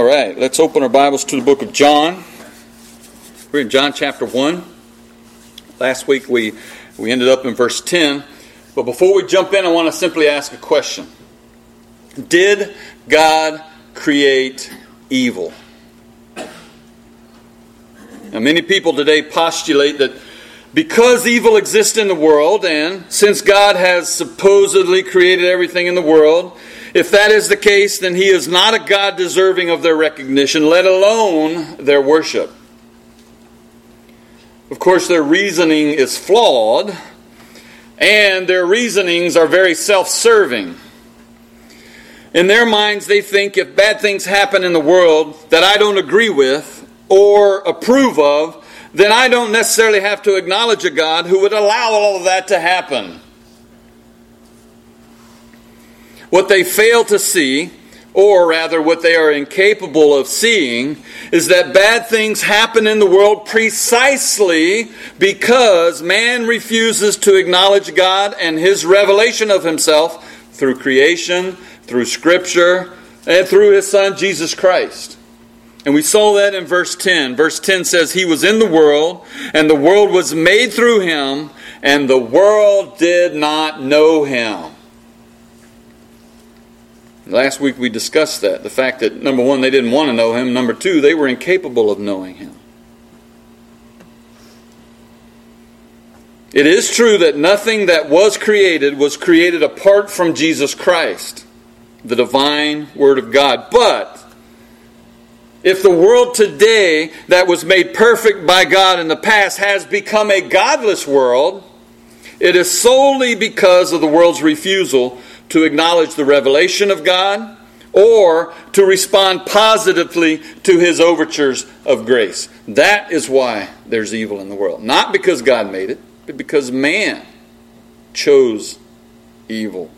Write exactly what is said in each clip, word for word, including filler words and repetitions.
All right, let's open our Bibles to the book of John. We're in John chapter one. Last week we, we ended up in verse ten. But before we jump in, I want to simply ask a question. Did God create evil? Now, many people today postulate that because evil exists in the world, and since God has supposedly created everything in the world, if that is the case, then He is not a God deserving of their recognition, let alone their worship. Of course, their reasoning is flawed, and their reasonings are very self-serving. In their minds, they think if bad things happen in the world that I don't agree with or approve of, then I don't necessarily have to acknowledge a God who would allow all of that to happen. What they fail to see, or rather what they are incapable of seeing, is that bad things happen in the world precisely because man refuses to acknowledge God and His revelation of Himself through creation, through Scripture, and through His Son, Jesus Christ. And we saw that in verse ten. Verse ten says, He was in the world, and the world was made through Him, and the world did not know Him. Last week we discussed that. The fact that, number one, they didn't want to know Him. Number two, they were incapable of knowing Him. It is true that nothing that was created was created apart from Jesus Christ, the divine Word of God. But if the world today that was made perfect by God in the past has become a godless world, it is solely because of the world's refusal to acknowledge the revelation of God or to respond positively to His overtures of grace. That is why there's evil in the world. Not because God made it, but because man chose evil.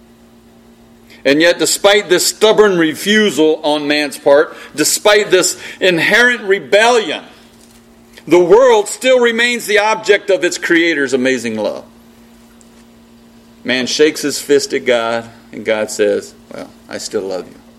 And yet, despite this stubborn refusal on man's part, despite this inherent rebellion, the world still remains the object of its Creator's amazing love. Man shakes his fist at God, and God says, well, I still love you.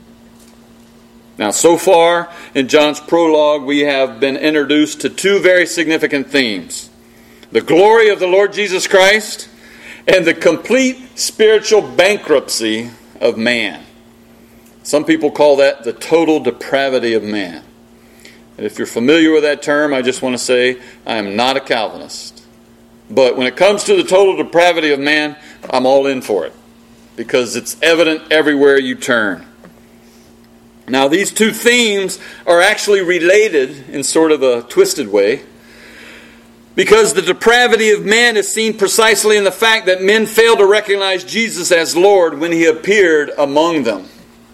Now, so far in John's prologue, we have been introduced to two very significant themes. The glory of the Lord Jesus Christ and the complete spiritual bankruptcy of man. Some people call that the total depravity of man. And if you're familiar with that term, I just want to say I am not a Calvinist. But when it comes to the total depravity of man, I'm all in for it. Because it's evident everywhere you turn. Now, these two themes are actually related in sort of a twisted way. Because the depravity of man is seen precisely in the fact that men fail to recognize Jesus as Lord when He appeared among them.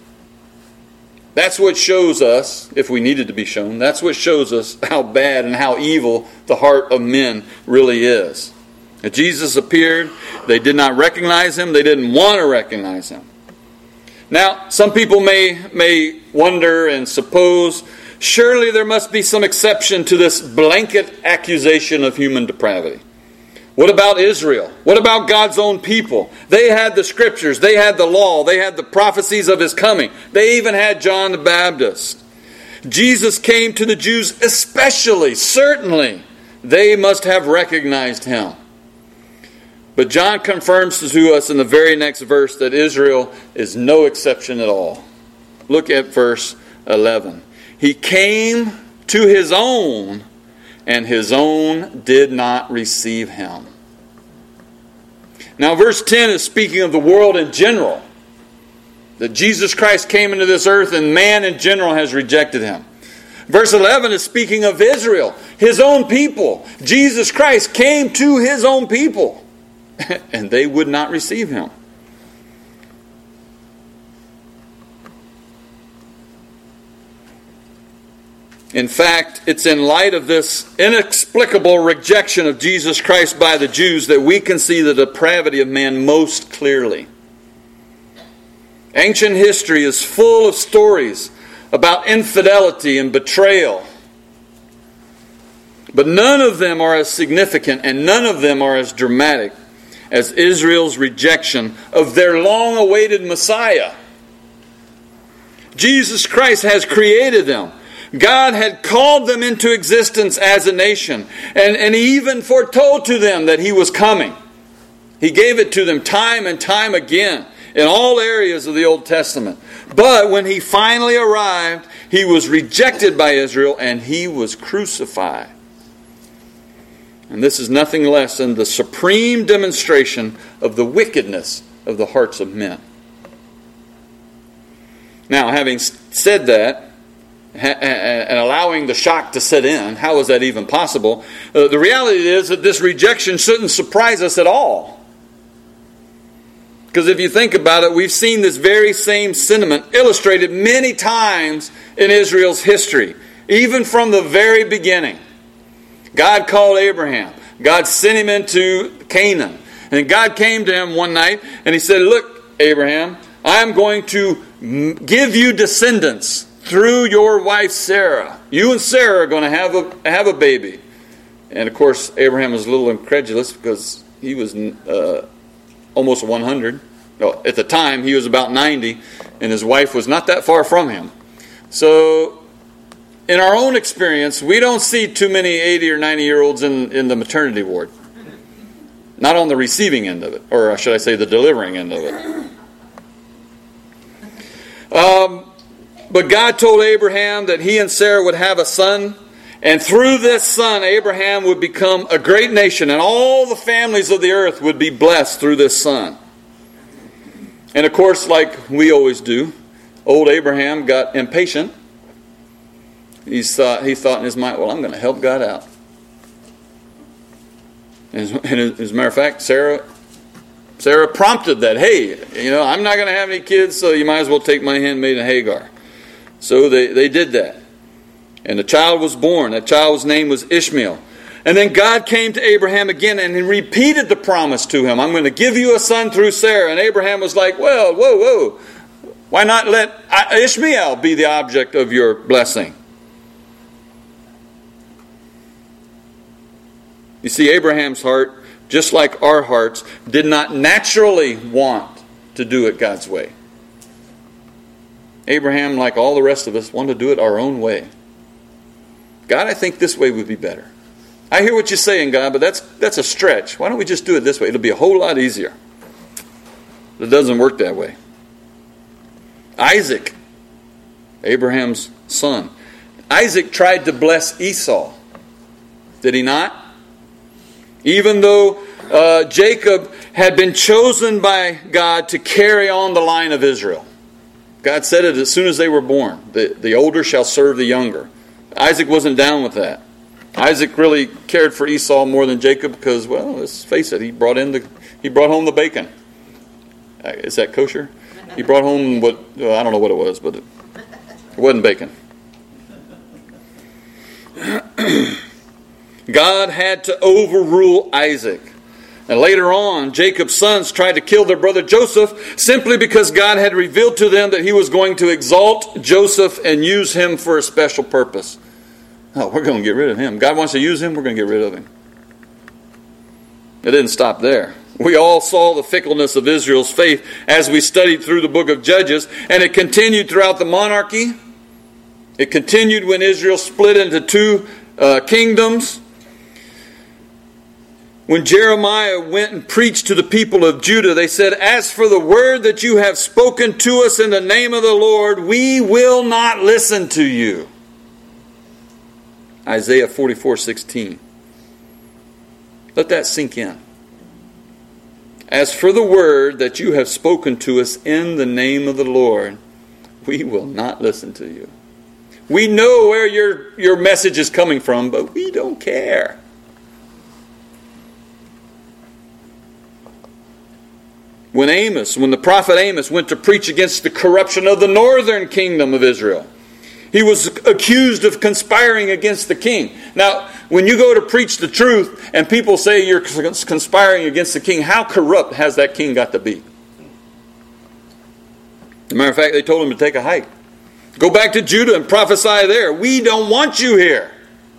That's what shows us, if we needed to be shown, that's what shows us how bad and how evil the heart of men really is. If Jesus appeared, they did not recognize Him, they didn't want to recognize Him. Now, some people may, may wonder and suppose, surely there must be some exception to this blanket accusation of human depravity. What about Israel? What about God's own people? They had the Scriptures, they had the law, they had the prophecies of His coming. They even had John the Baptist. Jesus came to the Jews especially, certainly. They must have recognized Him. But John confirms to us in the very next verse that Israel is no exception at all. Look at verse eleven. He came to His own, and His own did not receive Him. Now, verse ten is speaking of the world in general. That Jesus Christ came into this earth, and man in general has rejected Him. Verse eleven is speaking of Israel, His own people. Jesus Christ came to His own people, and they would not receive Him. In fact, it's in light of this inexplicable rejection of Jesus Christ by the Jews that we can see the depravity of man most clearly. Ancient history is full of stories about infidelity and betrayal. But none of them are as significant and none of them are as dramatic as Israel's rejection of their long-awaited Messiah. Jesus Christ has created them. God had called them into existence as a nation. And, and He even foretold to them that He was coming. He gave it to them time and time again in all areas of the Old Testament. But when He finally arrived, He was rejected by Israel and He was crucified. And this is nothing less than the supreme demonstration of the wickedness of the hearts of men. Now, having said that, and allowing the shock to set in, how is that even possible? Uh, the reality is that this rejection shouldn't surprise us at all. Because if you think about it, we've seen this very same sentiment illustrated many times in Israel's history, even from the very beginning. God called Abraham. God sent him into Canaan. And God came to him one night and He said, "Look, Abraham, I'm going to give you descendants through your wife Sarah. You and Sarah are going to have a have a baby." And of course, Abraham was a little incredulous because he was uh, almost one hundred. No, at the time, he was about ninety, and his wife was not that far from him. So, in our own experience, we don't see too many eighty or ninety-year-olds in, in the maternity ward. Not on the receiving end of it, or should I say the delivering end of it. Um, but God told Abraham that he and Sarah would have a son, and through this son, Abraham would become a great nation, and all the families of the earth would be blessed through this son. And of course, like we always do, old Abraham got impatient. He thought, he thought in his mind, well, I'm going to help God out. And as, as a matter of fact, Sarah Sarah prompted that, hey, you know, I'm not going to have any kids, so you might as well take my handmaiden Hagar. So they, they did that. And the child was born. That child's name was Ishmael. And then God came to Abraham again and He repeated the promise to him. I'm going to give you a son through Sarah. And Abraham was like, well, whoa, whoa. Why not let Ishmael be the object of your blessing? You see, Abraham's heart, just like our hearts, did not naturally want to do it God's way. Abraham, like all the rest of us, wanted to do it our own way. God, I think this way would be better. I hear what you're saying, God, but that's that's a stretch. Why don't we just do it this way? It'll be a whole lot easier. It doesn't work that way. Isaac, Abraham's son. Isaac tried to bless Esau. Did he not? Even though uh, Jacob had been chosen by God to carry on the line of Israel. God said it as soon as they were born. The, the older shall serve the younger. Isaac wasn't down with that. Isaac really cared for Esau more than Jacob because, well, let's face it, he brought in the he brought home the bacon. Is that kosher? He brought home what well, I don't know what it was, but it, it wasn't bacon. God had to overrule Isaac. And later on, Jacob's sons tried to kill their brother Joseph simply because God had revealed to them that He was going to exalt Joseph and use him for a special purpose. Oh, we're going to get rid of him. God wants to use him, we're going to get rid of him. It didn't stop there. We all saw the fickleness of Israel's faith as we studied through the book of Judges, and it continued throughout the monarchy. It continued when Israel split into two uh, kingdoms. When Jeremiah went and preached to the people of Judah, they said, "As for the word that you have spoken to us in the name of the Lord, we will not listen to you." Isaiah forty-four sixteen. Let that sink in. As for the word that you have spoken to us in the name of the Lord, we will not listen to you. We know where your, your message is coming from, but we don't care. When Amos, when the prophet Amos went to preach against the corruption of the northern kingdom of Israel, he was accused of conspiring against the king. Now, when you go to preach the truth and people say you're conspiring against the king, how corrupt has that king got to be? As a matter of fact, they told him to take a hike. Go back to Judah and prophesy there. We don't want you here.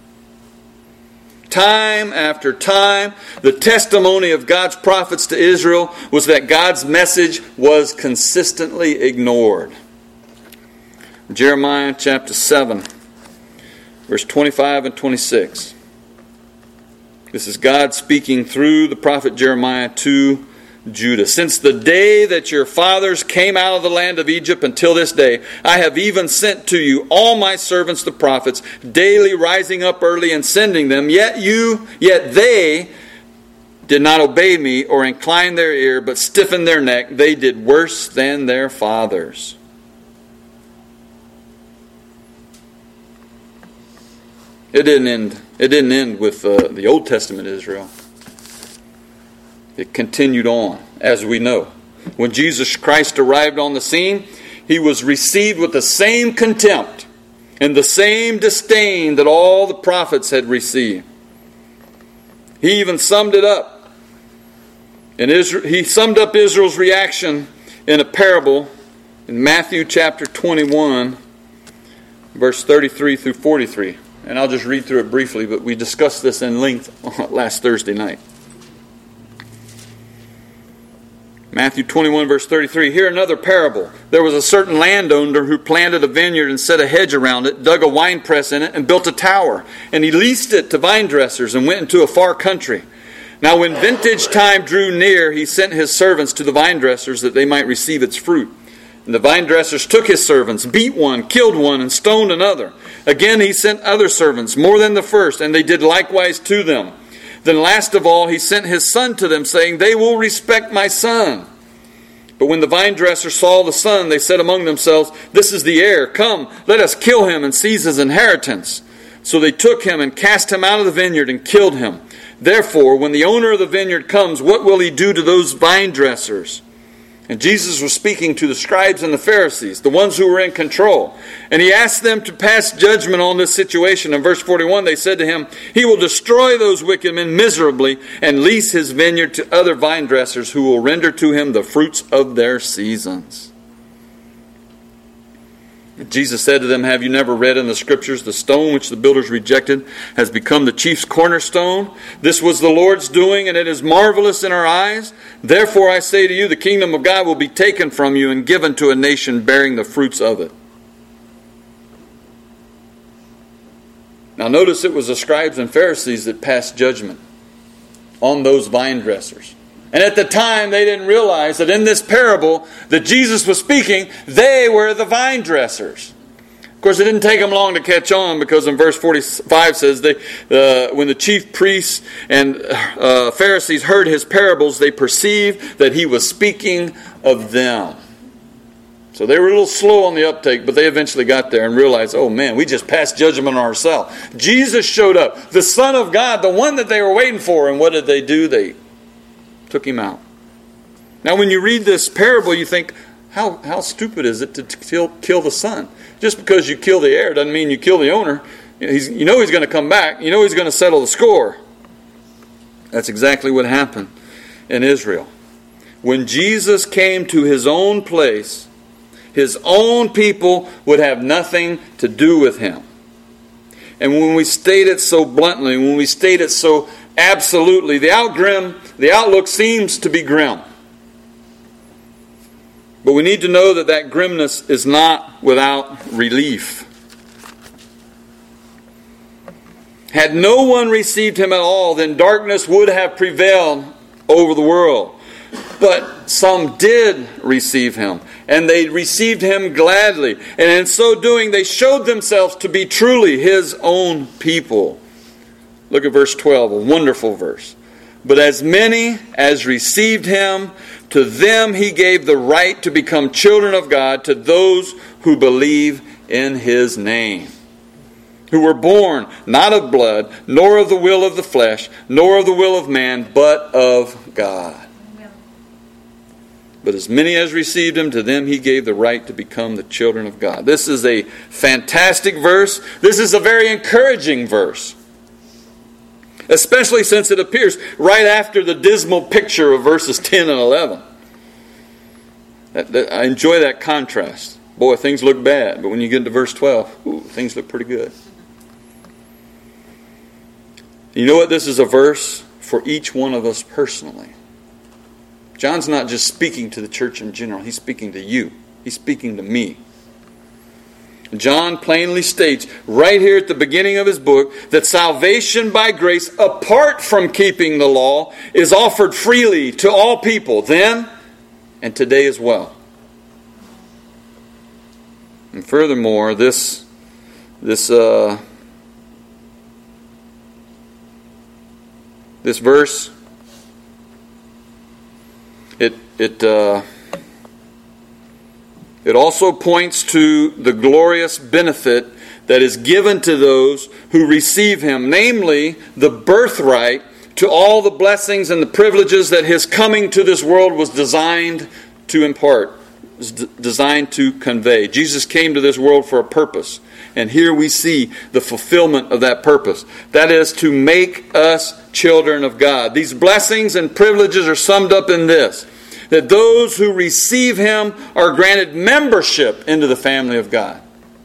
Time after time, the testimony of God's prophets to Israel was that God's message was consistently ignored. Jeremiah chapter seven, verse twenty-five and twenty-six. This is God speaking through the prophet Jeremiah to Judah. Since the day that your fathers came out of the land of Egypt until this day, I have even sent to you all my servants the prophets, daily rising up early and sending them. Yet you, yet they did not obey me or incline their ear, but stiffened their neck. They did worse than their fathers. It didn't end. It didn't end with uh, the Old Testament Israel. It continued on, as we know. When Jesus Christ arrived on the scene, he was received with the same contempt and the same disdain that all the prophets had received. He even summed it up. And Israel, he summed up Israel's reaction in a parable in Matthew chapter twenty-one, verse thirty-three through forty-three. And I'll just read through it briefly, but we discussed this in length last Thursday night. Matthew twenty-one, verse thirty-three. Here another parable. There was a certain landowner who planted a vineyard and set a hedge around it, dug a winepress in it, and built a tower. And he leased it to vine dressers and went into a far country. Now when vintage time drew near, he sent his servants to the vine dressers that they might receive its fruit. And the vine dressers took his servants, beat one, killed one, and stoned another. Again he sent other servants, more than the first, and they did likewise to them. Then last of all he sent his son to them, saying, They will respect my son. But when the vine dressers saw the son, they said among themselves, This is the heir. Come, let us kill him and seize his inheritance. So they took him and cast him out of the vineyard and killed him. Therefore, when the owner of the vineyard comes, what will he do to those vine dressers? And Jesus was speaking to the scribes and the Pharisees, the ones who were in control. And he asked them to pass judgment on this situation. In verse forty-one, they said to him, He will destroy those wicked men miserably and lease his vineyard to other vine dressers who will render to him the fruits of their seasons. Jesus said to them, Have you never read in the Scriptures, the stone which the builders rejected has become the chief cornerstone? This was the Lord's doing, and it is marvelous in our eyes. Therefore I say to you, the kingdom of God will be taken from you and given to a nation bearing the fruits of it. Now notice it was the scribes and Pharisees that passed judgment on those vine dressers. And at the time, they didn't realize that in this parable that Jesus was speaking, they were the vine dressers. Of course, it didn't take them long to catch on, because in verse forty-five says, they, uh, when the chief priests and uh, Pharisees heard his parables, they perceived that he was speaking of them. So they were a little slow on the uptake, but they eventually got there and realized, oh man, we just passed judgment on ourselves. Jesus showed up, the Son of God, the one that they were waiting for. And what did they do? They took him out. Now when you read this parable, you think, how how stupid is it to kill, kill the son? Just because you kill the heir doesn't mean you kill the owner. He's, you know he's going to come back. You know he's going to settle the score. That's exactly what happened in Israel. When Jesus came to his own place, his own people would have nothing to do with him. And when we state it so bluntly, when we state it so absolutely, the outgrim, the outlook seems to be grim. But we need to know that that grimness is not without relief. Had no one received him at all, then darkness would have prevailed over the world. But some did receive him, and they received him gladly. And in so doing, they showed themselves to be truly his own people. Look at verse twelve, a wonderful verse. But as many as received him, to them he gave the right to become children of God, to those who believe in his name, who were born not of blood, nor of the will of the flesh, nor of the will of man, but of God. But as many as received him, to them he gave the right to become the children of God. This is a fantastic verse. This is a very encouraging verse, especially since it appears right after the dismal picture of verses ten and eleven. I enjoy that contrast. Boy, things look bad, but when you get into verse twelve, ooh, things look pretty good. You know what? This is a verse for each one of us personally. John's not just speaking to the church in general. He's speaking to you. He's speaking to me. John plainly states right here at the beginning of his book that salvation by grace apart from keeping the law is offered freely to all people then and today as well. And furthermore, this this uh, this verse it it uh, It also points to the glorious benefit that is given to those who receive Him, namely the birthright to all the blessings and the privileges that His coming to this world was designed to impart, was d- designed to convey. Jesus came to this world for a purpose, and here we see the fulfillment of that purpose. That is to make us children of God. These blessings and privileges are summed up in this: that those who receive Him are granted membership into the family of God.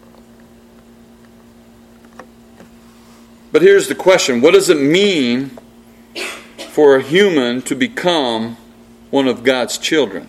But here's the question: what does it mean for a human to become one of God's children?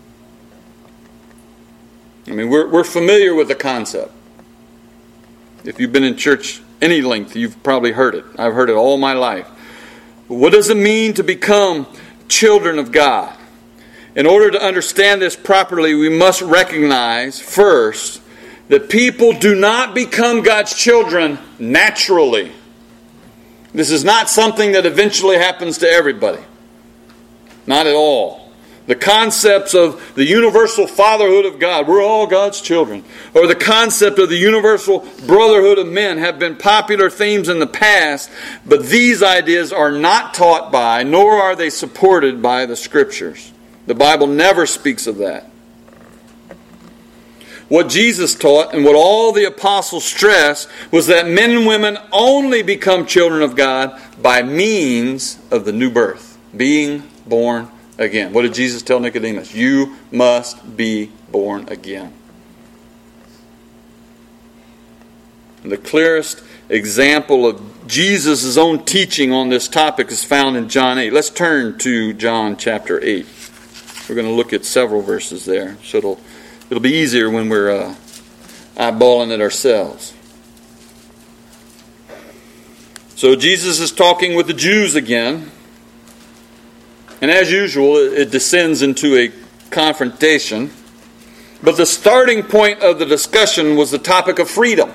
I mean, we're, we're familiar with the concept. If you've been in church any length, you've probably heard it. I've heard it all my life. But what does it mean to become children of God? In order to understand this properly, we must recognize first that people do not become God's children naturally. This is not something that eventually happens to everybody. Not at all. The concepts of the universal fatherhood of God, we're all God's children, or the concept of the universal brotherhood of men have been popular themes in the past, but these ideas are not taught by, nor are they supported by the Scriptures. The Bible never speaks of that. What Jesus taught and what all the apostles stressed was that men and women only become children of God by means of the new birth, being born again. What did Jesus tell Nicodemus? You must be born again. And the clearest example of Jesus' own teaching on this topic is found in John eight. Let's turn to John chapter eight. We're going to look at several verses there, so it'll it'll be easier when we're uh, eyeballing it ourselves. So Jesus is talking with the Jews again, and as usual, it descends into a confrontation. But the starting point of the discussion was the topic of freedom.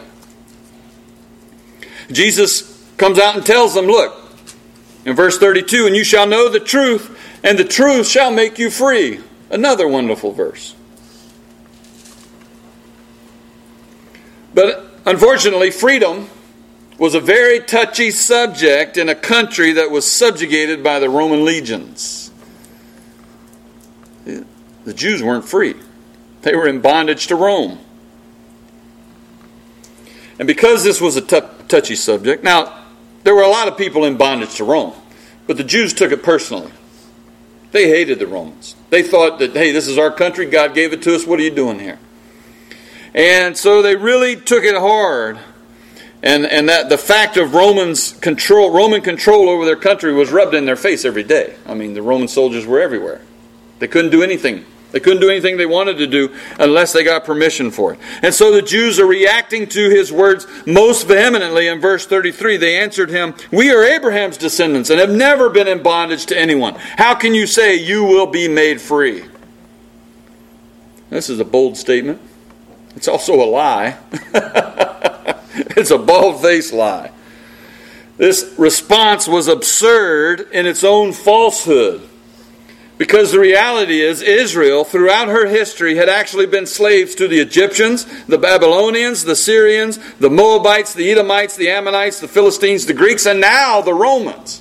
Jesus comes out and tells them, look, in verse thirty-two, and you shall know the truth, and the truth shall make you free. Another wonderful verse. But unfortunately, freedom was a very touchy subject in a country that was subjugated by the Roman legions. The Jews weren't free. They were in bondage to Rome. And because this was a t- touchy subject, now, there were a lot of people in bondage to Rome, but the Jews took it personally. They hated the Romans. They thought that, hey, this is our country, God gave it to us, what are you doing here? And so they really took it hard. And and that the fact of Romans control, Roman control over their country was rubbed in their face every day. I mean, the Roman soldiers were everywhere. They couldn't do anything. They couldn't do anything they wanted to do unless they got permission for it. And so the Jews are reacting to his words most vehemently in verse thirty-three. They answered him, we are Abraham's descendants and have never been in bondage to anyone. How can you say you will be made free? This is a bold statement. It's also a lie. It's a bald-faced lie. This response was absurd in its own falsehood. Because the reality is, Israel, throughout her history, had actually been slaves to the Egyptians, the Babylonians, the Syrians, the Moabites, the Edomites, the Ammonites, the Philistines, the Greeks, and now the Romans.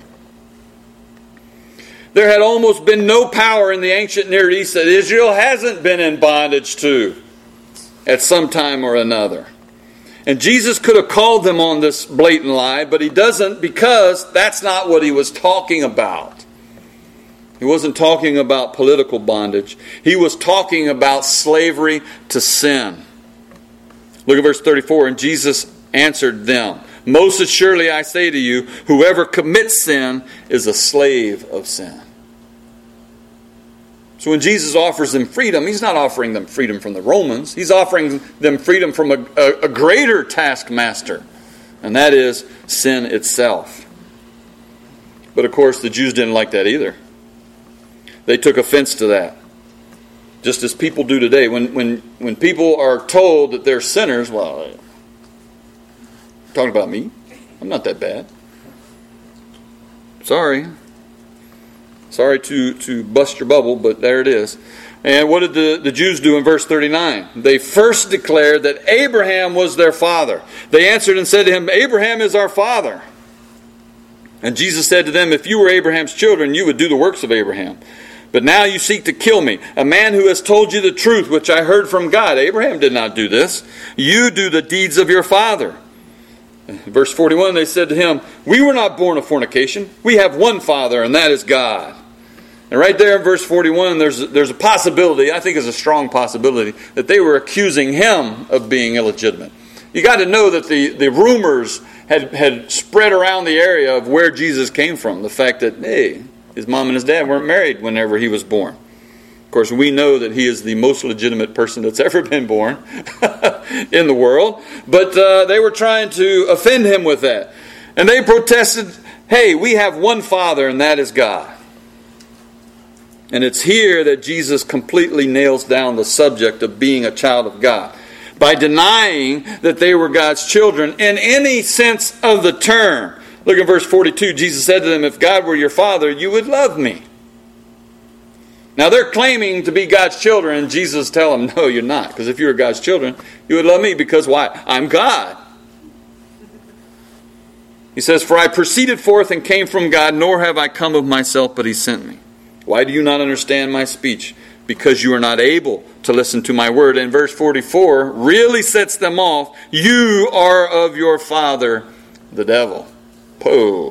There had almost been no power in the ancient Near East that Israel hasn't been in bondage to at some time or another. And Jesus could have called them on this blatant lie, but he doesn't, because that's not what he was talking about. He wasn't talking about political bondage. He was talking about slavery to sin. Look at verse thirty-four. And Jesus answered them, most assuredly I say to you, whoever commits sin is a slave of sin. So when Jesus offers them freedom, he's not offering them freedom from the Romans. He's offering them freedom from a, a, a greater taskmaster, and that is sin itself. But of course, the Jews didn't like that either. They took offense to that. Just as people do today. When when when people are told that they're sinners, well, talking about me? I'm not that bad. Sorry. Sorry to, to bust your bubble, but there it is. And what did the, the Jews do in verse thirty-nine? They first declared that Abraham was their father. They answered and said to him, Abraham is our father. And Jesus said to them, if you were Abraham's children, you would do the works of Abraham. But now you seek to kill me, a man who has told you the truth, which I heard from God. Abraham did not do this. You do the deeds of your father. Verse forty-one, they said to him, we were not born of fornication. We have one Father, and that is God. And right there in verse forty-one, there's, there's a possibility, I think it's a strong possibility, that they were accusing him of being illegitimate. You got to know that the, the rumors had, had spread around the area of where Jesus came from. The fact that, hey, his mom and his dad weren't married whenever he was born. Of course, we know that he is the most legitimate person that's ever been born in the world. But uh, they were trying to offend him with that. And they protested, hey, we have one Father, and that is God. And it's here that Jesus completely nails down the subject of being a child of God, by denying that they were God's children in any sense of the term. Look at verse forty-two. Jesus said to them, if God were your Father, you would love me. Now they're claiming to be God's children, and Jesus tells them, no, you're not. Because if you were God's children, you would love me, because why? I'm God. He says, for I proceeded forth and came from God, nor have I come of myself, but he sent me. Why do you not understand my speech? Because you are not able to listen to my word. And verse forty-four really sets them off. You are of your father, the devil. Poh.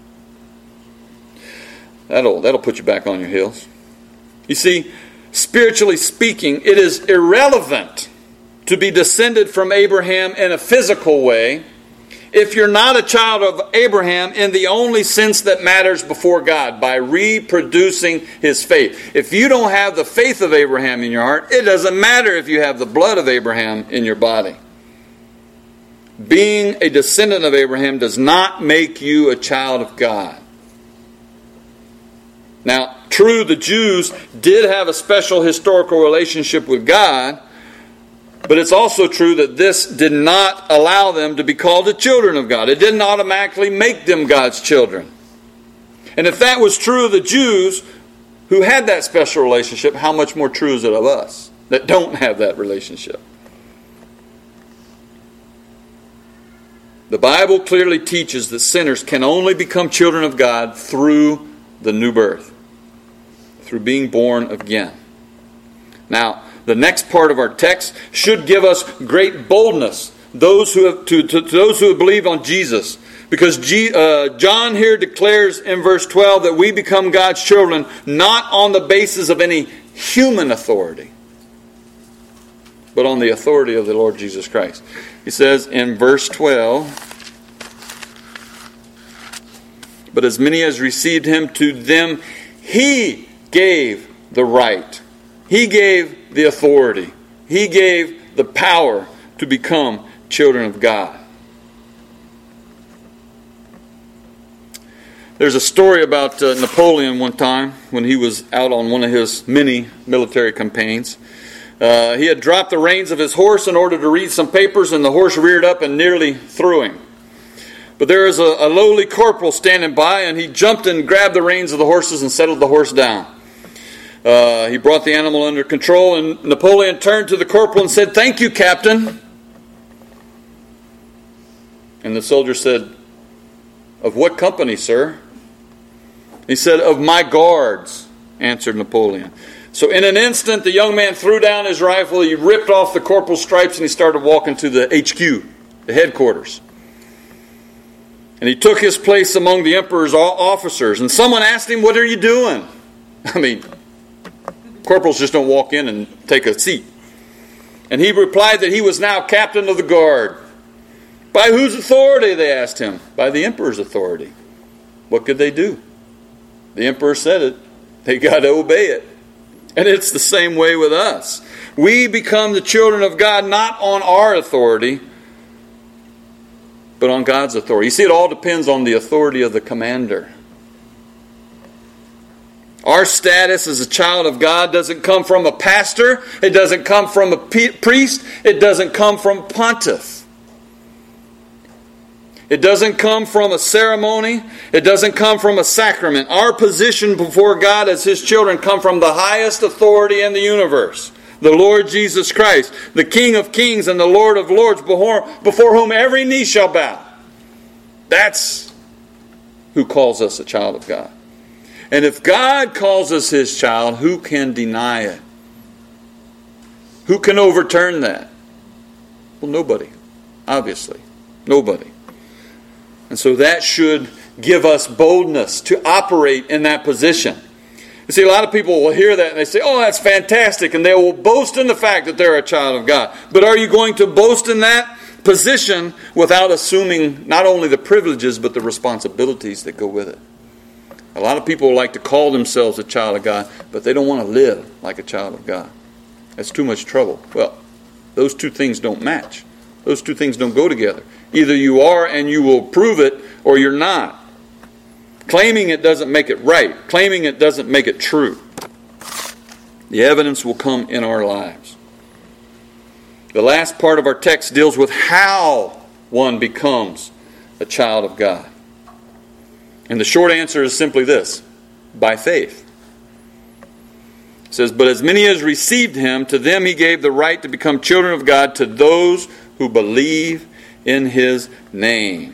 That'll, that'll put you back on your heels. You see, spiritually speaking, it is irrelevant to be descended from Abraham in a physical way if you're not a child of Abraham in the only sense that matters before God, by reproducing his faith. If you don't have the faith of Abraham in your heart, it doesn't matter if you have the blood of Abraham in your body. Being a descendant of Abraham does not make you a child of God. Now, true, the Jews did have a special historical relationship with God, but it's also true that this did not allow them to be called the children of God. It didn't automatically make them God's children. And if that was true of the Jews who had that special relationship, how much more true is it of us that don't have that relationship? The Bible clearly teaches that sinners can only become children of God through the new birth, through being born again. Now, the next part of our text should give us great boldness, those who have, to, to, to those who have believed on Jesus. Because G, uh, John here declares in verse twelve that we become God's children not on the basis of any human authority, but on the authority of the Lord Jesus Christ. He says in verse twelve, but as many as received him, to them he gave the right. He gave the authority. He gave the power to become children of God. There's a story about uh, Napoleon one time when he was out on one of his many military campaigns. Uh, he had dropped the reins of his horse in order to read some papers, and the horse reared up and nearly threw him. But there was a, a lowly corporal standing by, and he jumped and grabbed the reins of the horses and settled the horse down. Uh, he brought the animal under control, and Napoleon turned to the corporal and said, "Thank you, Captain." And the soldier said, "Of what company, sir?" He said, "Of my guards," answered Napoleon. So in an instant, the young man threw down his rifle, he ripped off the corporal's stripes, and he started walking to the H Q, the headquarters. And he took his place among the emperor's officers. And someone asked him, "What are you doing?" I mean, corporals just don't walk in and take a seat. And he replied that he was now captain of the guard. "By whose authority?" they asked him. "By the emperor's authority." What could they do? The emperor said it. They got to obey it. And it's the same way with us. We become the children of God not on our authority, but on God's authority. You see, it all depends on the authority of the commander. Our status as a child of God doesn't come from a pastor. It doesn't come from a priest. It doesn't come from a pontiff. It doesn't come from a ceremony. It doesn't come from a sacrament. Our position before God as His children come from the highest authority in the universe, the Lord Jesus Christ, the King of kings and the Lord of lords, before, before whom every knee shall bow. That's who calls us a child of God. And if God calls us His child, who can deny it? Who can overturn that? Well, nobody. Obviously. Nobody. And so that should give us boldness to operate in that position. You see, a lot of people will hear that and they say, oh, that's fantastic. And they will boast in the fact that they're a child of God. But are you going to boast in that position without assuming not only the privileges but the responsibilities that go with it? A lot of people like to call themselves a child of God, but they don't want to live like a child of God. That's too much trouble. Well, those two things don't match. Those two things don't go together. Either you are and you will prove it, or you're not. Claiming it doesn't make it right. Claiming it doesn't make it true. The evidence will come in our lives. The last part of our text deals with how one becomes a child of God. And the short answer is simply this: by faith. It says, but as many as received Him, to them He gave the right to become children of God, to those who believe in His name.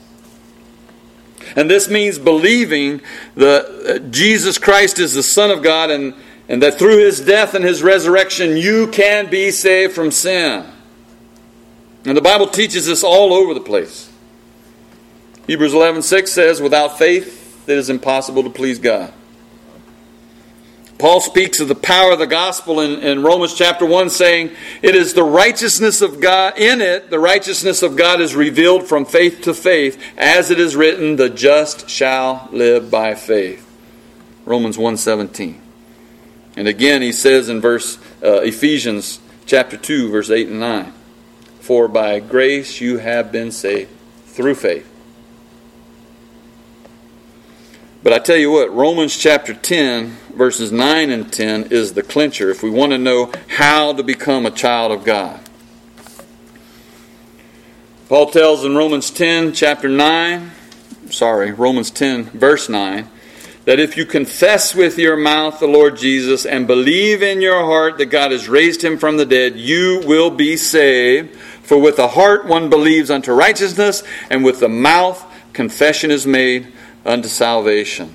And this means believing that uh, Jesus Christ is the Son of God, and, and that through His death and His resurrection you can be saved from sin. And the Bible teaches this all over the place. Hebrews eleven six says, without faith it is impossible to please God. Paul speaks of the power of the gospel in, in Romans chapter one, saying, it is the righteousness of God. In it, the righteousness of God is revealed from faith to faith, as it is written, the just shall live by faith. Romans one seventeen. And again he says in verse uh, Ephesians chapter two, verse eight and nine, for by grace you have been saved through faith. But I tell you what, Romans chapter ten, verses nine and ten is the clincher if we want to know how to become a child of God. Paul tells in Romans ten, chapter nine, sorry, Romans ten, verse nine, that if you confess with your mouth the Lord Jesus and believe in your heart that God has raised Him from the dead, you will be saved. For with the heart one believes unto righteousness, and with the mouth confession is made unto salvation.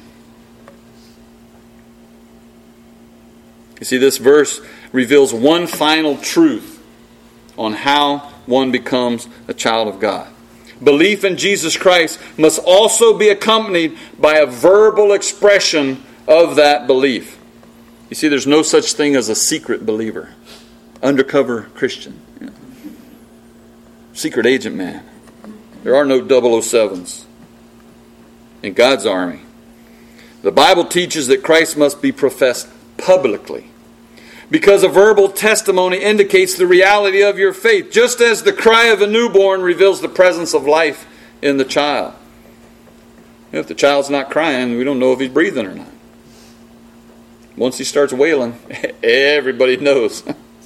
You see, this verse reveals one final truth on how one becomes a child of God. Belief in Jesus Christ must also be accompanied by a verbal expression of that belief. You see, there's no such thing as a secret believer, undercover Christian, you know, secret agent man. There are no double oh sevens in God's army. The Bible teaches that Christ must be professed publicly, because a verbal testimony indicates the reality of your faith, just as the cry of a newborn reveals the presence of life in the child. If the child's not crying, we don't know if he's breathing or not. Once he starts wailing, everybody knows.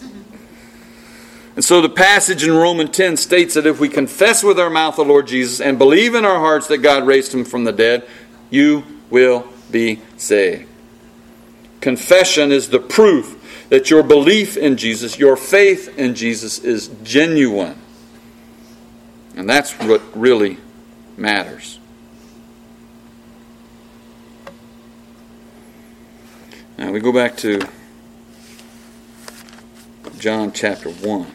And so the passage in Romans ten states that if we confess with our mouth the Lord Jesus and believe in our hearts that God raised Him from the dead, you will be saved. Confession is the proof that your belief in Jesus, your faith in Jesus is genuine. And that's what really matters. Now we go back to John chapter one.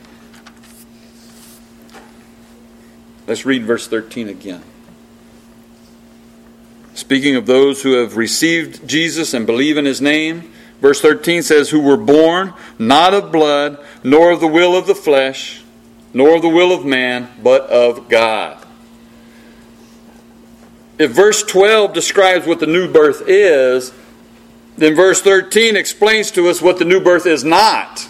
Let's read verse thirteen again. Speaking of those who have received Jesus and believe in His name, verse thirteen says, who were born not of blood, nor of the will of the flesh, nor of the will of man, but of God. If verse twelve describes what the new birth is, then verse thirteen explains to us what the new birth is not.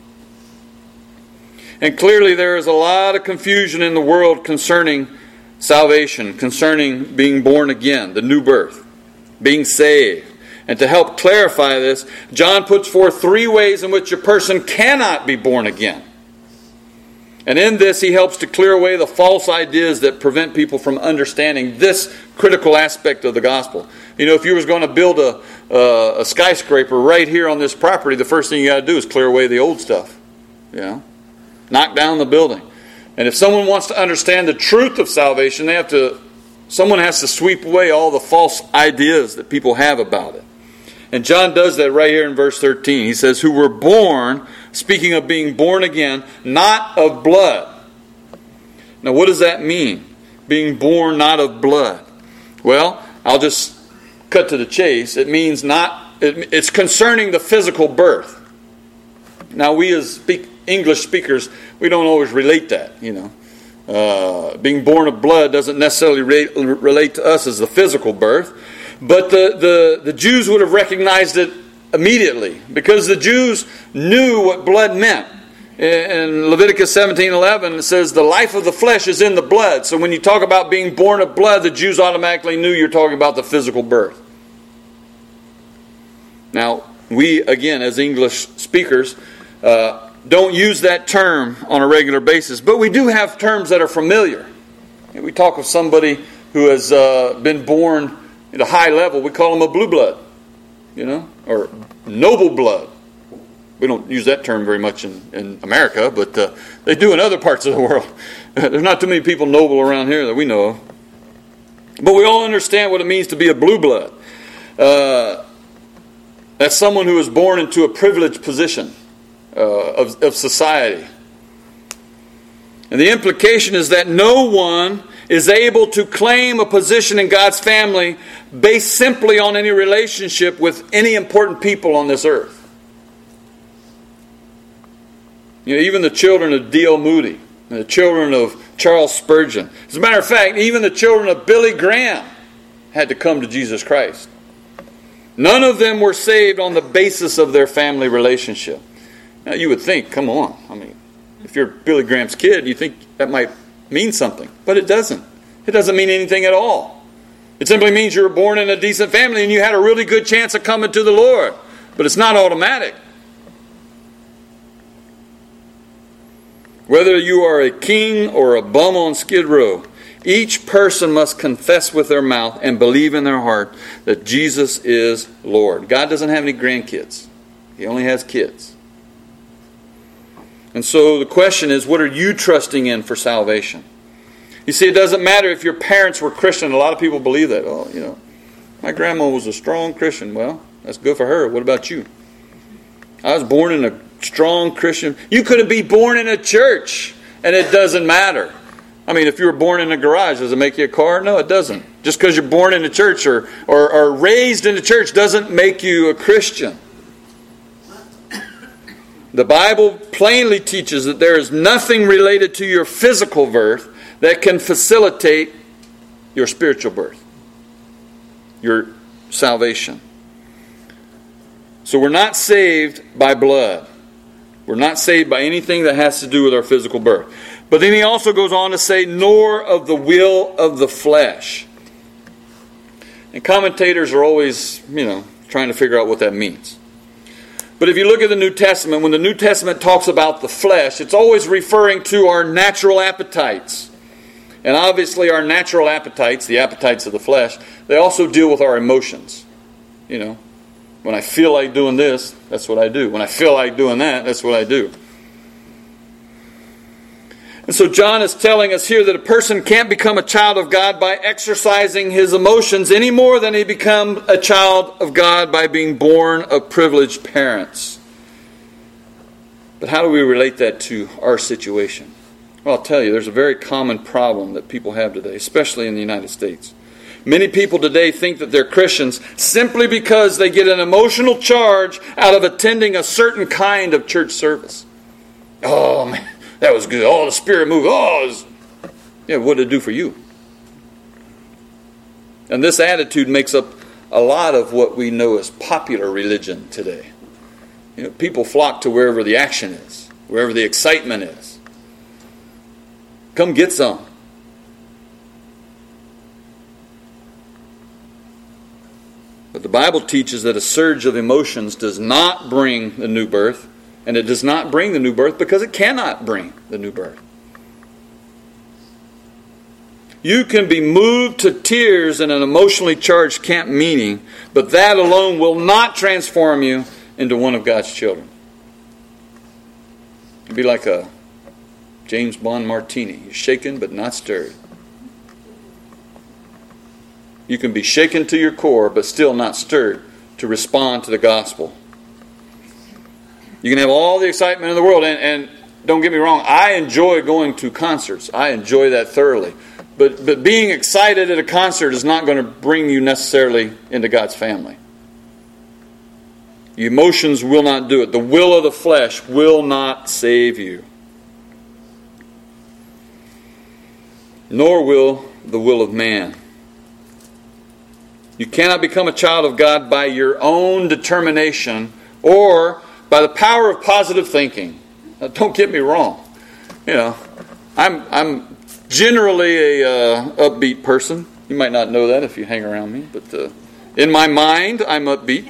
And clearly there is a lot of confusion in the world concerning salvation, concerning being born again, the new birth, being saved. And to help clarify this, John puts forth three ways in which a person cannot be born again. And in this, he helps to clear away the false ideas that prevent people from understanding this critical aspect of the gospel. You know, if you was going to build a, uh, a skyscraper right here on this property, the first thing you got to do is clear away the old stuff. You know, knock down the building. And if someone wants to understand the truth of salvation, they have to. Someone has to sweep away all the false ideas that people have about it. And John does that right here in verse thirteen. He says, who were born, speaking of being born again, not of blood. Now what does that mean? Being born not of blood. Well, I'll just cut to the chase. It means not, it, it's concerning the physical birth. Now we as speak, English speakers, we don't always relate that, you know. Uh, being born of blood doesn't necessarily relate, relate to us as the physical birth. But the, the, the Jews would have recognized it immediately because the Jews knew what blood meant. In Leviticus seventeen eleven it says the life of the flesh is in the blood. So when you talk about being born of blood, the Jews automatically knew you're talking about the physical birth. Now, we, again, as English speakers, uh, don't use that term on a regular basis, but we do have terms that are familiar. We talk of somebody who has uh, been born at a high level, we call them a blue blood, you know, or noble blood. We don't use that term very much in, in America, but uh, they do in other parts of the world. There's not too many people noble around here that we know of. But we all understand what it means to be a blue blood. Uh, that's someone who is born into a privileged position uh, of, of society. And the implication is that no one is able to claim a position in God's family based simply on any relationship with any important people on this earth. You know, even the children of D L Moody, and the children of Charles Spurgeon. As a matter of fact, even the children of Billy Graham had to come to Jesus Christ. None of them were saved on the basis of their family relationship. Now you would think, come on, I mean, if you're Billy Graham's kid, you think that might mean something. But it doesn't. It doesn't mean anything at all. It simply means you were born in a decent family and you had a really good chance of coming to the Lord. But it's not automatic. Whether you are a king or a bum on Skid Row, each person must confess with their mouth and believe in their heart that Jesus is Lord. God doesn't have any grandkids. He only has kids. And so the question is, what are you trusting in for salvation? You see, it doesn't matter if your parents were Christian. A lot of people believe that. Oh, you know, my grandma was a strong Christian. Well, that's good for her. What about you? I was born in a strong Christian. You could be born in a church, and it doesn't matter. I mean, if you were born in a garage, does it make you a car? No, it doesn't. Just because you're born in a church or, or, or raised in a church doesn't make you a Christian. The Bible plainly teaches that there is nothing related to your physical birth that can facilitate your spiritual birth, your salvation. So we're not saved by blood. We're not saved by anything that has to do with our physical birth. But then he also goes on to say, nor of the will of the flesh. And commentators are always, you know, trying to figure out what that means. But if you look at the New Testament, when the New Testament talks about the flesh, it's always referring to our natural appetites. And obviously our natural appetites, the appetites of the flesh, they also deal with our emotions. You know, when I feel like doing this, that's what I do. When I feel like doing that, that's what I do. And so John is telling us here that a person can't become a child of God by exercising his emotions any more than he becomes a child of God by being born of privileged parents. But how do we relate that to our situation? Well, I'll tell you, there's a very common problem that people have today, especially in the United States. Many people today think that they're Christians simply because they get an emotional charge out of attending a certain kind of church service. Oh, man. That was good. Oh, the Spirit moved. Oh, was... yeah, what did it do for you? And this attitude makes up a lot of what we know as popular religion today. You know, people flock to wherever the action is, wherever the excitement is. Come get some. But the Bible teaches that a surge of emotions does not bring the new birth, and it does not bring the new birth because it cannot bring the new birth. You can be moved to tears in an emotionally charged camp meeting, but that alone will not transform you into one of God's children. It'd be like a James Bond martini. You're shaken but not stirred. You can be shaken to your core but still not stirred to respond to the gospel. You can have all the excitement in the world, and, and don't get me wrong, I enjoy going to concerts. I enjoy that thoroughly. But, but being excited at a concert is not going to bring you necessarily into God's family. Your emotions will not do it. The will of the flesh will not save you. Nor will the will of man. You cannot become a child of God by your own determination or by the power of positive thinking. Now, don't get me wrong. You know, I'm I'm generally a uh, upbeat person. You might not know that if you hang around me, but uh, in my mind, I'm upbeat.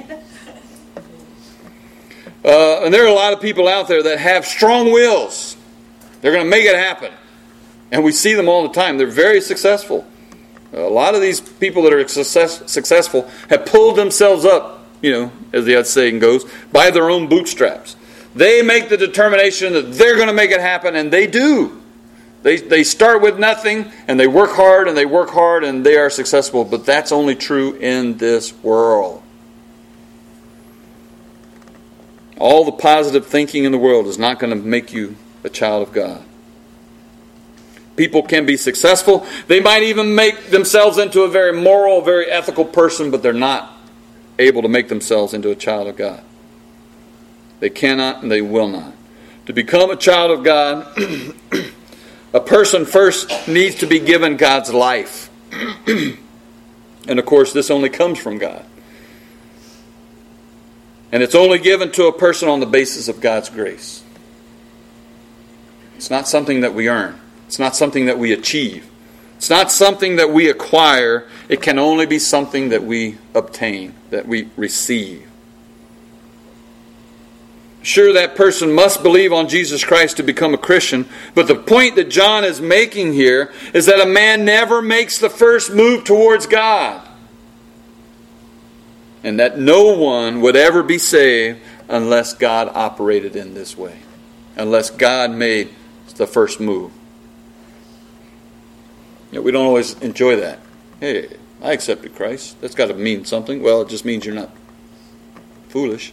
Uh, and there are a lot of people out there that have strong wills. They're going to make it happen. And we see them all the time. They're very successful. A lot of these people that are success, successful have pulled themselves up, you know, as the old saying goes, by their own bootstraps. They make the determination that they're going to make it happen, and they do. They, they start with nothing, and they work hard, and they work hard, and they are successful. But that's only true in this world. All the positive thinking in the world is not going to make you a child of God. People can be successful. They might even make themselves into a very moral, very ethical person, but they're not able to make themselves into a child of God. They cannot and they will not. To become a child of God, a person first needs to be given God's life. And of course, this only comes from God. And it's only given to a person on the basis of God's grace. It's not something that we earn. It's not something that we achieve. It's not something that we acquire. It can only be something that we obtain, that we receive. Sure, that person must believe on Jesus Christ to become a Christian, but the point that John is making here is that a man never makes the first move towards God. And that no one would ever be saved unless God operated in this way. Unless God made the first move. You know, we don't always enjoy that. Hey, I accepted Christ. That's got to mean something. Well, it just means you're not foolish.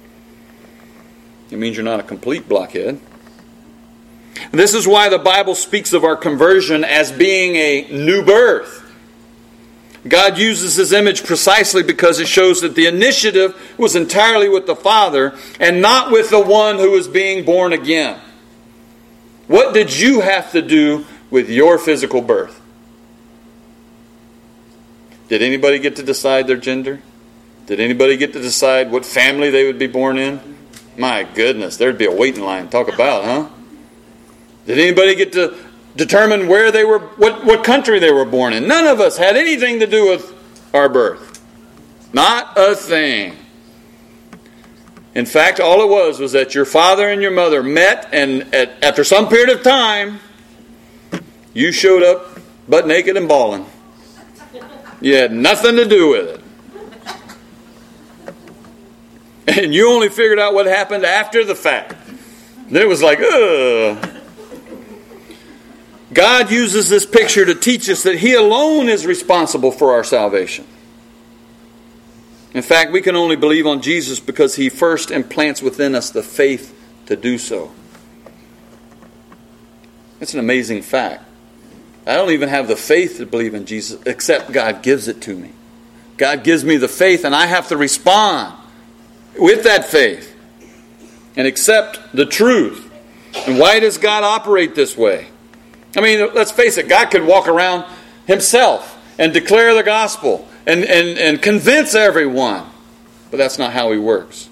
It means you're not a complete blockhead. And this is why the Bible speaks of our conversion as being a new birth. God uses His image precisely because it shows that the initiative was entirely with the Father and not with the one who was being born again. What did you have to do with your physical birth? Did anybody get to decide their gender? Did anybody get to decide what family they would be born in? My goodness, there'd be a waiting line. Talk about, huh? Did anybody get to determine where they were, what, what country they were born in? None of us had anything to do with our birth. Not a thing. In fact, all it was was that your father and your mother met, and at, after some period of time, you showed up butt naked and bawling. You had nothing to do with it. And you only figured out what happened after the fact. Then it was like, ugh. God uses this picture to teach us that He alone is responsible for our salvation. In fact, we can only believe on Jesus because He first implants within us the faith to do so. It's an amazing fact. I don't even have the faith to believe in Jesus, except God gives it to me. God gives me the faith, and I have to respond with that faith and accept the truth. And why does God operate this way? I mean, let's face it, God could walk around Himself and declare the gospel and, and, and convince everyone. But that's not how He works.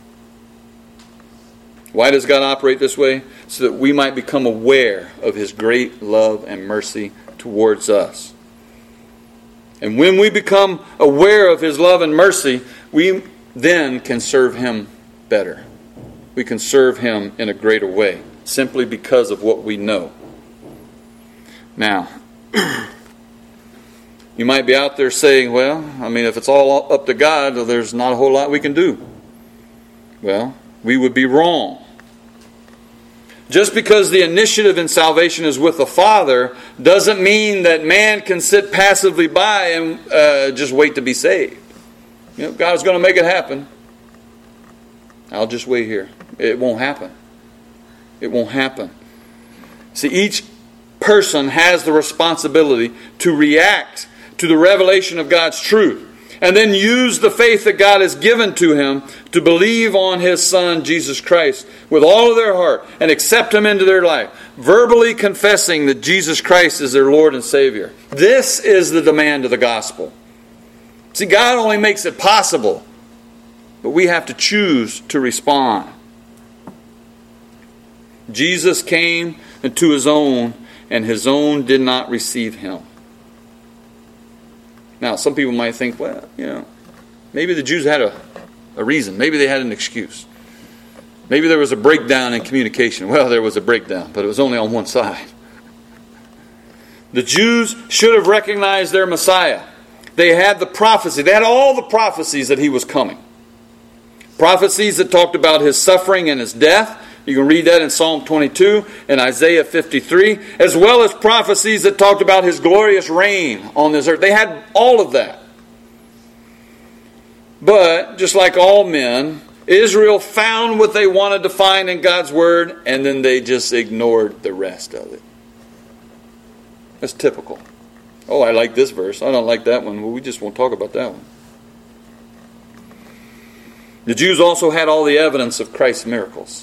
Why does God operate this way? So that we might become aware of His great love and mercy towards us. And when we become aware of His love and mercy, we then can serve Him better. We can serve Him in a greater way, simply because of what we know. Now, you might be out there saying, well, I mean, if it's all up to God, there's not a whole lot we can do. Well, we would be wrong. Just because the initiative in salvation is with the Father doesn't mean that man can sit passively by and uh, just wait to be saved. You know, God's going to make it happen. I'll just wait here. It won't happen. It won't happen. See, each person has the responsibility to react to the revelation of God's truth and then use the faith that God has given to him to believe on His Son, Jesus Christ, with all of their heart and accept Him into their life, verbally confessing that Jesus Christ is their Lord and Savior. This is the demand of the gospel. See, God only makes it possible, but we have to choose to respond. Jesus came to His own, and His own did not receive Him. Now, some people might think, well, you know, maybe the Jews had a, a reason. Maybe they had an excuse. Maybe there was a breakdown in communication. Well, there was a breakdown, but it was only on one side. The Jews should have recognized their Messiah. They had the prophecy. They had all the prophecies that He was coming. Prophecies that talked about His suffering and His death. You can read that in Psalm twenty-two and Isaiah fifty-three, as well as prophecies that talked about His glorious reign on this earth. They had all of that. But, just like all men, Israel found what they wanted to find in God's Word, and then they just ignored the rest of it. That's typical. Oh, I like this verse. I don't like that one. Well, we just won't talk about that one. The Jews also had all the evidence of Christ's miracles.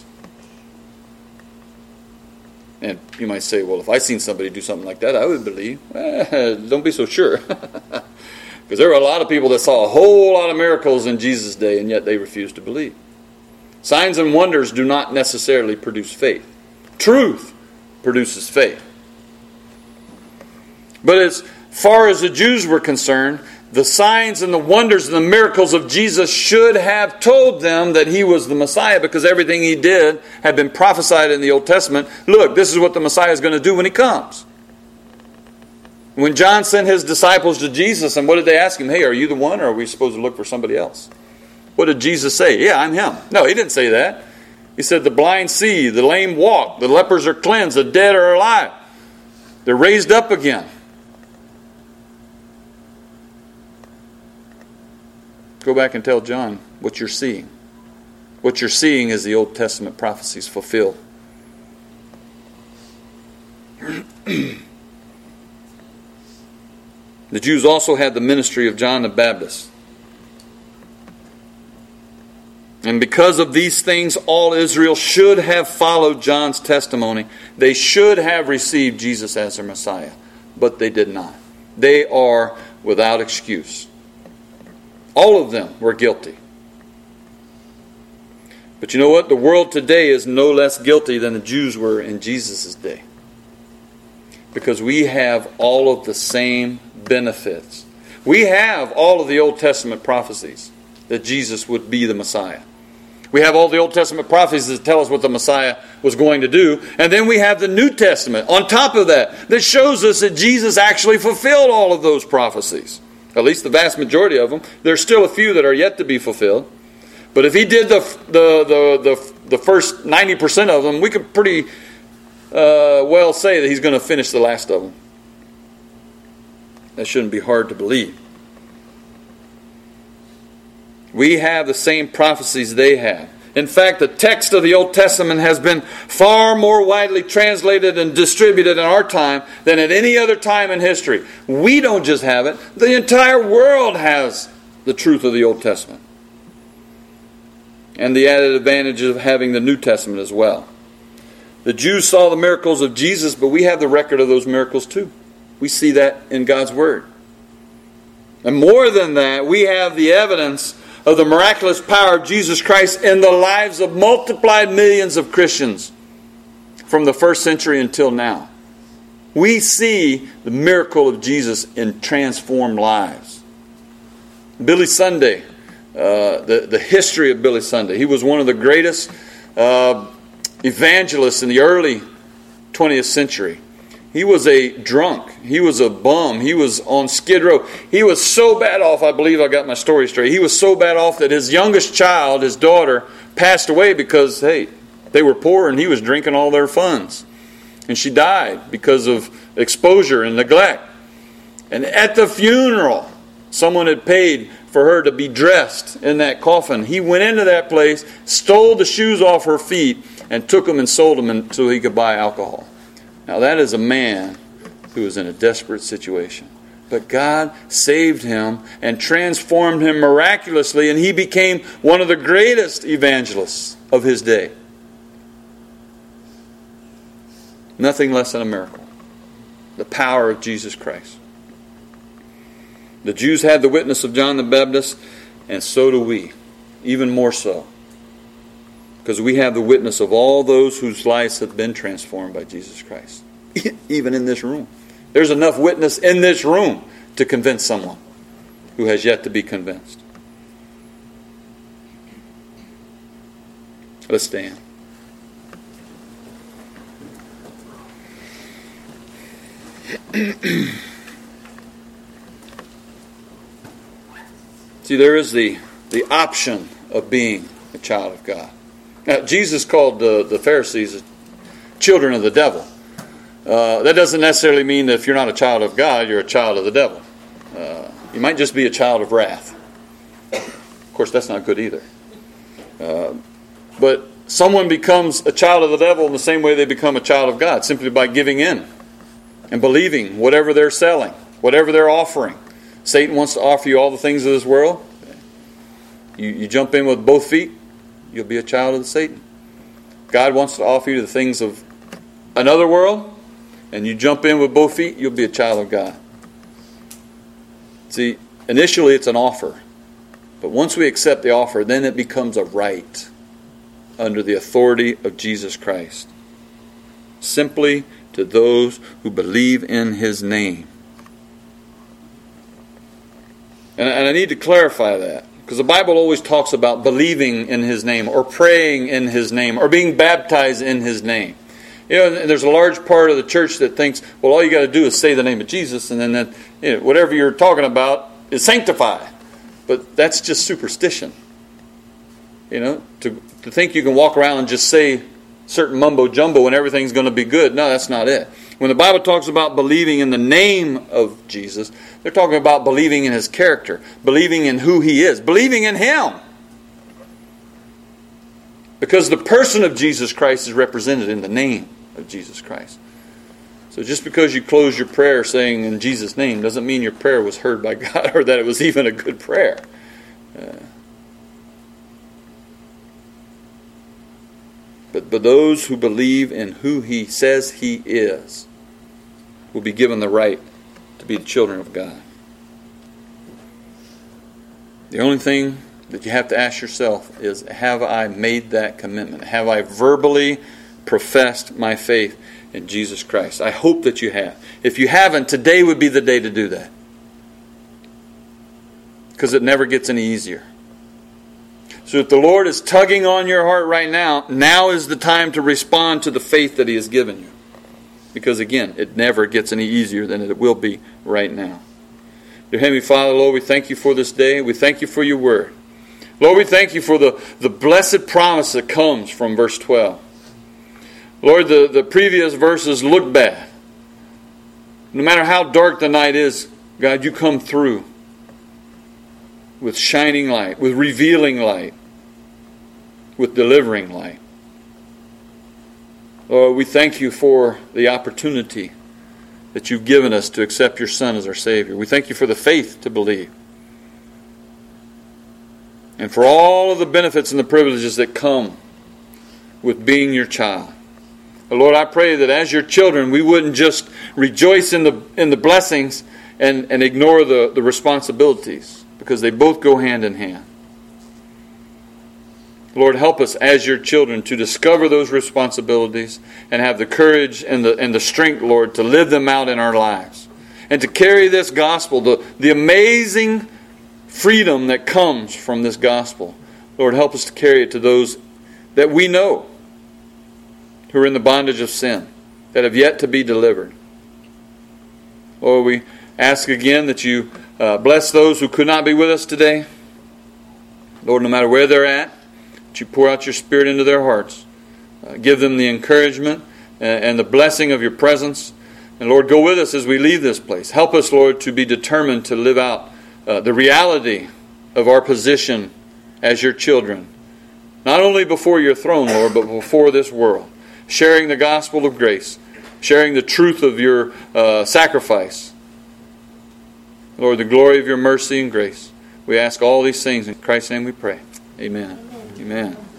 And you might say, well, if I seen somebody do something like that, I would believe. Eh, don't be so sure. Because there were a lot of people that saw a whole lot of miracles in Jesus' day, and yet they refused to believe. Signs and wonders do not necessarily produce faith. Truth produces faith. But as far as the Jews were concerned, the signs and the wonders and the miracles of Jesus should have told them that He was the Messiah, because everything He did had been prophesied in the Old Testament. Look, this is what the Messiah is going to do when He comes. When John sent his disciples to Jesus, and what did they ask Him? Hey, are you the one, or are we supposed to look for somebody else? What did Jesus say? Yeah, I'm Him. No, He didn't say that. He said the blind see, the lame walk, the lepers are cleansed, the dead are alive. They're raised up again. Go back and tell John what you're seeing. What you're seeing is the Old Testament prophecies fulfilled. The Jews also had the ministry of John the Baptist. And because of these things, all Israel should have followed John's testimony. They should have received Jesus as their Messiah. But they did not. They are without excuse. All of them were guilty. But you know what? The world today is no less guilty than the Jews were in Jesus' day. Because we have all of the same benefits. We have all of the Old Testament prophecies that Jesus would be the Messiah. We have all the Old Testament prophecies that tell us what the Messiah was going to do. And then we have the New Testament on top of that that shows us that Jesus actually fulfilled all of those prophecies. At least the vast majority of them. There's still a few that are yet to be fulfilled. But if He did the the the the, the first ninety percent of them, we could pretty uh, well say that He's going to finish the last of them. That shouldn't be hard to believe. We have the same prophecies they have. In fact, the text of the Old Testament has been far more widely translated and distributed in our time than at any other time in history. We don't just have it. The entire world has the truth of the Old Testament. And the added advantages of having the New Testament as well. The Jews saw the miracles of Jesus, but we have the record of those miracles too. We see that in God's Word. And more than that, we have the evidence of the miraculous power of Jesus Christ in the lives of multiplied millions of Christians from the first century until now. We see the miracle of Jesus in transformed lives. Billy Sunday, uh, the, the history of Billy Sunday. He was one of the greatest uh, evangelists in the early twentieth century. He was a drunk. He was a bum. He was on Skid Row. He was so bad off, I believe I got my story straight. He was so bad off that his youngest child, his daughter, passed away because, hey, they were poor and he was drinking all their funds. And she died because of exposure and neglect. And at the funeral, someone had paid for her to be dressed in that coffin. He went into that place, stole the shoes off her feet, and took them and sold them so he could buy alcohol. Now that is a man who was in a desperate situation. But God saved him and transformed him miraculously, and he became one of the greatest evangelists of his day. Nothing less than a miracle. The power of Jesus Christ. The Jews had the witness of John the Baptist, and so do we. Even more so. Because we have the witness of all those whose lives have been transformed by Jesus Christ. Even in this room. There's enough witness in this room to convince someone who has yet to be convinced. Let's stand. See, there is the, the option of being a child of God. Now, Jesus called the, the Pharisees children of the devil. Uh, that doesn't necessarily mean that if you're not a child of God, you're a child of the devil. Uh, you might just be a child of wrath. Of course, that's not good either. Uh, but someone becomes a child of the devil in the same way they become a child of God, simply by giving in and believing whatever they're selling, whatever they're offering. Satan wants to offer you all the things of this world. You, you jump in with both feet, you'll be a child of Satan. God wants to offer you the things of another world, and you jump in with both feet, you'll be a child of God. See, initially it's an offer. But once we accept the offer, then it becomes a right under the authority of Jesus Christ. Simply to those who believe in His name. And I need to clarify that. Because the Bible always talks about believing in His name, or praying in His name, or being baptized in His name. You know, and there's a large part of the church that thinks, well, all you got to do is say the name of Jesus, and then that, you know, whatever you're talking about is sanctified. But that's just superstition. You know, to to think you can walk around and just say certain mumbo jumbo and everything's going to be good. No, that's not it. When the Bible talks about believing in the name of Jesus, they're talking about believing in His character, believing in who He is, believing in Him. Because the person of Jesus Christ is represented in the name of Jesus Christ. So just because you close your prayer saying in Jesus' name doesn't mean your prayer was heard by God or that it was even a good prayer. Uh, but, but those who believe in who He says He is will be given the right to be the children of God. The only thing that you have to ask yourself is, have I made that commitment? Have I verbally professed my faith in Jesus Christ? I hope that you have. If you haven't, today would be the day to do that. Because it never gets any easier. So if the Lord is tugging on your heart right now, now is the time to respond to the faith that He has given you. Because again, it never gets any easier than it will be right now. Dear Heavenly Father, Lord, we thank You for this day. We thank You for Your word. Lord, we thank You for the, the blessed promise that comes from verse twelve. Lord, the, the previous verses look bad. No matter how dark the night is, God, You come through with shining light, with revealing light, with delivering light. Lord, we thank You for the opportunity that You've given us to accept Your Son as our Savior. We thank You for the faith to believe. And for all of the benefits and the privileges that come with being Your child. But Lord, I pray that as Your children, we wouldn't just rejoice in the in the blessings and, and ignore the, the responsibilities, because they both go hand in hand. Lord, help us as your children to discover those responsibilities and have the courage and the, and the strength, Lord, to live them out in our lives. And to carry this gospel, the, the amazing freedom that comes from this gospel. Lord, help us to carry it to those that we know who are in the bondage of sin, that have yet to be delivered. Lord, we ask again that you uh, bless those who could not be with us today. Lord, no matter where they're at, that you pour out your Spirit into their hearts. Uh, give them the encouragement and, and the blessing of your presence. And Lord, go with us as we leave this place. Help us, Lord, to be determined to live out uh, the reality of our position as your children. Not only before your throne, Lord, but before this world. Sharing the gospel of grace. Sharing the truth of your uh, sacrifice. Lord, the glory of your mercy and grace. We ask all these things in Christ's name we pray. Amen. Amen. Amen.